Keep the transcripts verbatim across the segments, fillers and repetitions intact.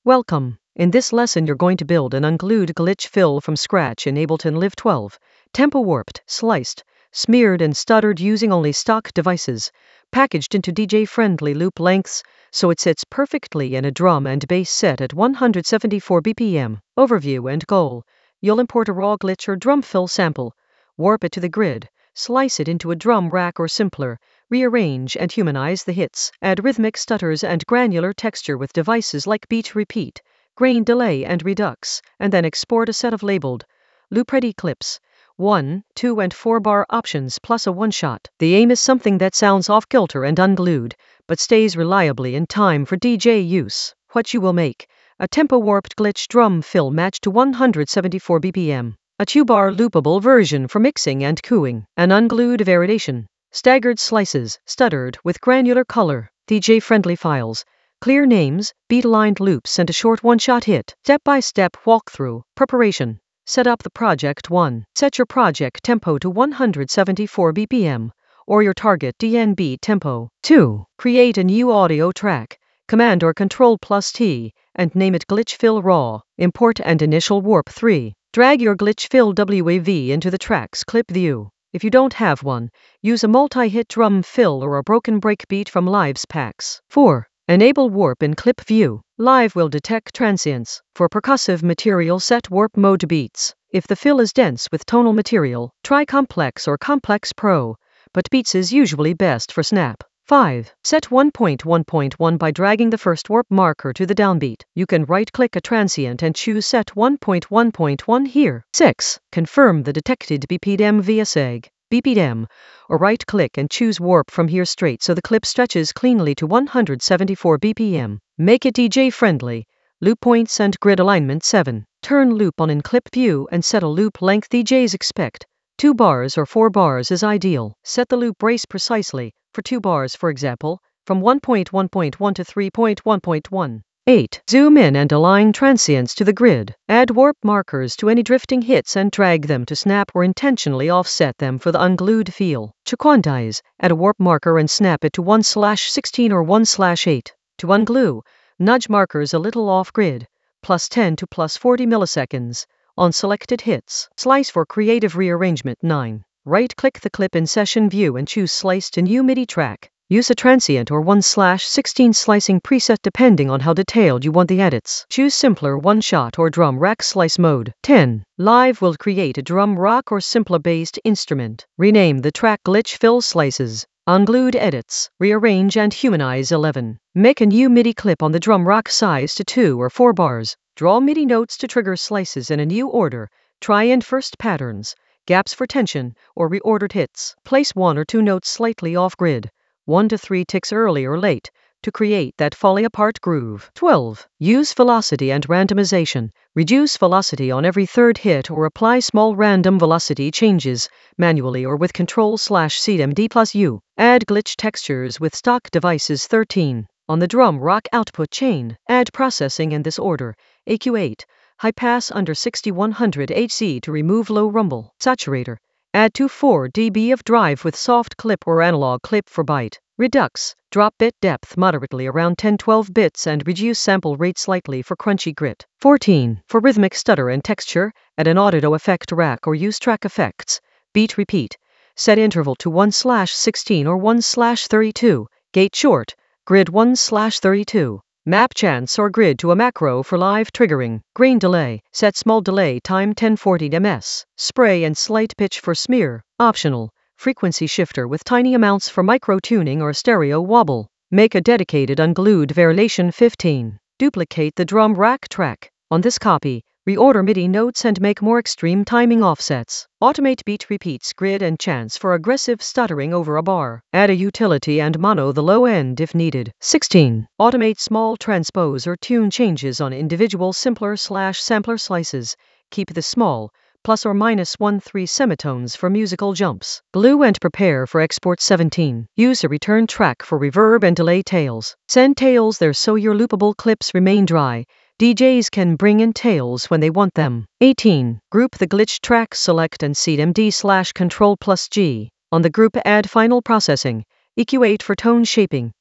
Welcome. In this lesson you're going to build an unglued glitch fill from scratch in Ableton Live twelve. Tempo warped, sliced, smeared and stuttered using only stock devices, packaged into D J-friendly loop lengths, so it sits perfectly in a drum and bass set at one hundred seventy-four B P M. Overview and goal. You'll import a raw glitch or drum fill sample, warp it to the grid, slice it into a drum rack or simpler, rearrange and humanize the hits, add rhythmic stutters and granular texture with devices like beat repeat, grain delay and redux, and then export a set of labeled loop-ready clips, one, two and four bar options plus a one-shot. The aim is something that sounds off-kilter and unglued, but stays reliably in time for D J use. What you will make: a tempo-warped glitch drum fill matched to one hundred seventy-four B P M, a two-bar loopable version for mixing and cooing, an unglued variation, staggered slices, stuttered, with granular color, D J-friendly files, clear names, beat-aligned loops and a short one-shot hit. Step-by-step walkthrough. Preparation. Set up the project. one. Set your project tempo to one hundred seventy-four B P M, or your target D N B tempo. two. Create a new audio track. Command or Control plus T, and name it Glitch Fill Raw. Import and initial warp. three. Drag your Glitch Fill W A V into the track's clip view. If you don't have one, use a multi-hit drum fill or a broken breakbeat from Live's packs. four. Enable warp in clip view. Live will detect transients. For percussive material, set warp mode beats. If the fill is dense with tonal material, try Complex or Complex Pro, but beats is usually best for snap. five. Set one point one point one by dragging the first warp marker to the downbeat. You can right-click a transient and choose Set one point one point one here. six. Confirm the detected B P D M via seg, B P D M, or right-click and choose warp from here straight so the clip stretches cleanly to one hundred seventy-four B P M. Make it D J-friendly. Loop points and grid alignment. seven. Turn loop on in clip view and set a loop length D Js expect. Two bars or four bars is ideal. Set the loop brace precisely, for two bars for example, from one point one point one to three point one point one. eight. Zoom in and align transients to the grid. Add warp markers to any drifting hits and drag them to snap or intentionally offset them for the unglued feel. To quantize, add a warp marker and snap it to one slash sixteen or one slash eight. To unglue, nudge markers a little off-grid, plus ten to plus forty milliseconds, on selected hits. Slice for creative rearrangement. nine. Right-click the clip in session view and choose Slice to new MIDI track. Use a transient or one slash sixteen slicing preset depending on how detailed you want the edits. Choose simpler one-shot or drum rack slice mode. ten. Live will create a drum rock or simpler-based instrument. Rename the track Glitch Fill Slices. Unglued edits. Rearrange and humanize. eleven. Make a new MIDI clip on the drum rock size to two or four bars. Draw MIDI notes to trigger slices in a new order. Try and first patterns, gaps for tension, or reordered hits. Place one or two notes slightly off-grid, one to three ticks early or late, to create that falling apart groove. twelve. Use velocity and randomization. Reduce velocity on every third hit or apply small random velocity changes, manually or with Control slash C M D plus U. Add glitch textures with stock devices. thirteen. On the drum rock output chain, add processing in this order: A Q eight, high pass under sixty-one hundred H Z to remove low rumble. Saturator. Add two point four decibels of drive with soft clip or analog clip for byte. Redux. Drop bit depth moderately around ten to twelve bits and reduce sample rate slightly for crunchy grit. fourteen. For rhythmic stutter and texture, add an audio effect rack or use track effects. Beat repeat. Set interval to one slash sixteen or one slash thirty-two. Gate short. Grid one slash thirty-two. Map chance or grid to a macro for live triggering. Grain delay. Set small delay time ten forty ms. Spray and slight pitch for smear. Optional. Frequency shifter with tiny amounts for micro tuning or stereo wobble. Make a dedicated unglued variation. fifteen. Duplicate the drum rack track. On this copy, reorder MIDI notes and make more extreme timing offsets. Automate beat repeats, grid and chance for aggressive stuttering over a bar. Add a utility and mono the low end if needed. sixteen. Automate small transpose or tune changes on individual simpler slash sampler slices. Keep this small, plus or minus one three semitones for musical jumps. Glue and prepare for export. seventeen. Use a return track for reverb and delay tails. Send tails there so your loopable clips remain dry. D Js can bring in tails when they want them. eighteen. Group the glitch track, select and C M D slash Control plus G. On the group, add final processing, E Q eight for tone shaping,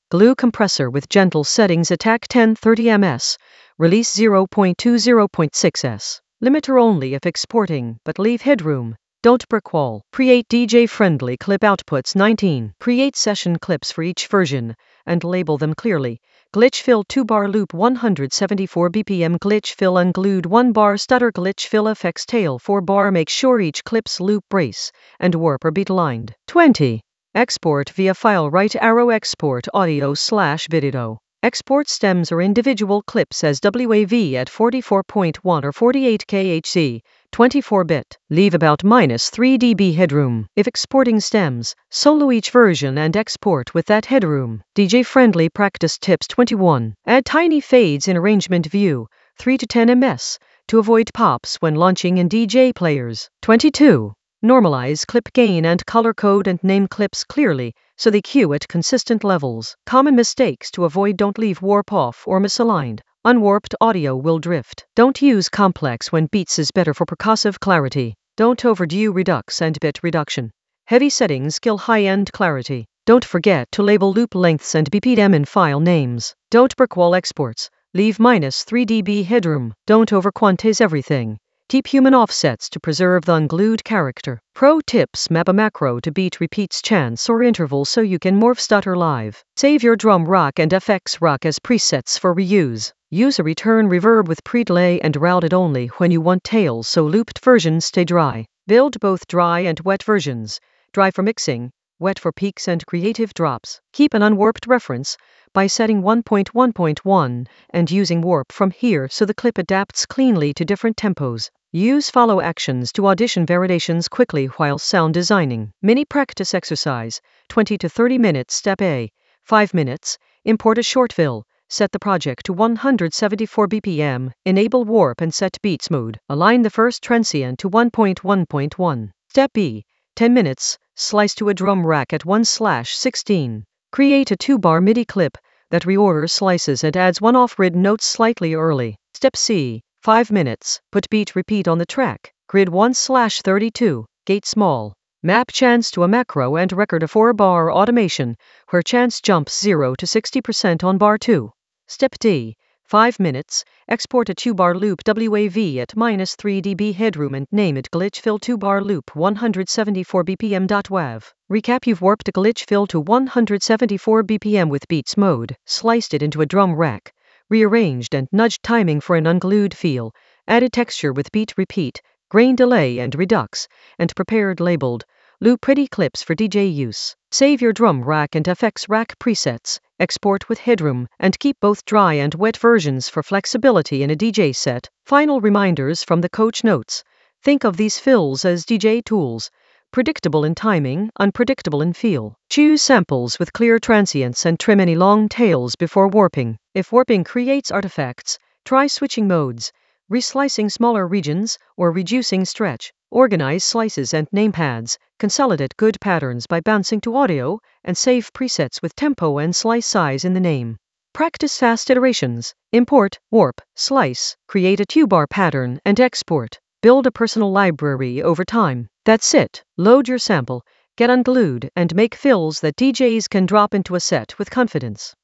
Glue compressor with gentle settings. Attack ten thirty millimeters. Release zero point two to zero point six s. Limiter only if exporting, but leave headroom. Don't brick wall. Create D J-friendly clip outputs. nineteen. Create session clips for each version, and label them clearly. Glitch fill two bar loop one hundred seventy-four B P M. Glitch fill unglued one bar stutter. Glitch fill effects tail four bar. Make sure each clip's loop brace and warp are beat aligned. twenty. Export via file. Right arrow. Export audio slash video. Export stems or individual clips as W A V at forty-four point one or forty-eight K H Z, twenty-four bit. Leave about minus three decibels headroom. If exporting stems, solo each version and export with that headroom. D J-friendly practice tips. twenty-one. Add tiny fades in arrangement view, three to ten millimeters, to avoid pops when launching in D J players. twenty-two. Normalize clip gain and color code and name clips clearly, so they cue at consistent levels. Common mistakes to avoid: don't leave warp off or misaligned. Unwarped audio will drift. Don't use complex when beats is better for percussive clarity. Don't overdo redux and bit reduction. Heavy settings kill high-end clarity. Don't forget to label loop lengths and B P M in file names. Don't brickwall exports. Leave minus three decibels headroom. Don't overquantize everything. Keep human offsets to preserve the unglued character. Pro tips: map a macro to beat repeats chance or interval so you can morph stutter live. Save your drum rock and F X rock as presets for reuse. Use a return reverb with pre-delay and route it only when you want tails so looped versions stay dry. Build both dry and wet versions. Dry for mixing, wet for peaks and creative drops. Keep an unwarped reference by setting one point one point one and using warp from here so the clip adapts cleanly to different tempos. Use follow actions to audition variations quickly while sound designing. Mini practice exercise, twenty to thirty minutes. Step A. five minutes. Import a short fill. Set the project to one hundred seventy-four B P M. Enable warp and set beats mode. Align the first transient to one point one point one. Step B. ten minutes. Slice to a drum rack at one slash sixteen. Create a two bar MIDI clip that reorders slices and adds one off-grid notes slightly early. Step C. five minutes. Put beat repeat on the track. Grid one slash thirty-two. Gate small. Map chance to a macro and record a four bar automation where chance jumps zero to sixty percent on bar two. Step D. five minutes. Export a two bar loop W A V at minus three decibels headroom and name it glitch fill two bar loop one hundred seventy-four B P M. .wav. Recap: you've warped a glitch fill to one hundred seventy-four B P M with beats mode, sliced it into a drum rack, rearranged and nudged timing for an unglued feel, added texture with beat repeat, grain delay and redux, and prepared labeled loop pretty clips for D J use. Save your drum rack and F X rack presets, export with headroom, and keep both dry and wet versions for flexibility in a D J set. Final reminders from the coach notes. Think of these fills as D J tools. Predictable in timing, unpredictable in feel. Choose samples with clear transients and trim any long tails before warping. If warping creates artifacts, try switching modes, reslicing smaller regions, or reducing stretch. Organize slices and namepads. Consolidate good patterns by bouncing to audio, and save presets with tempo and slice size in the name. Practice fast iterations. Import, warp, slice, create a two bar pattern, and export. Build a personal library over time. That's it. Load your sample, get unglued, and make fills that D Js can drop into a set with confidence.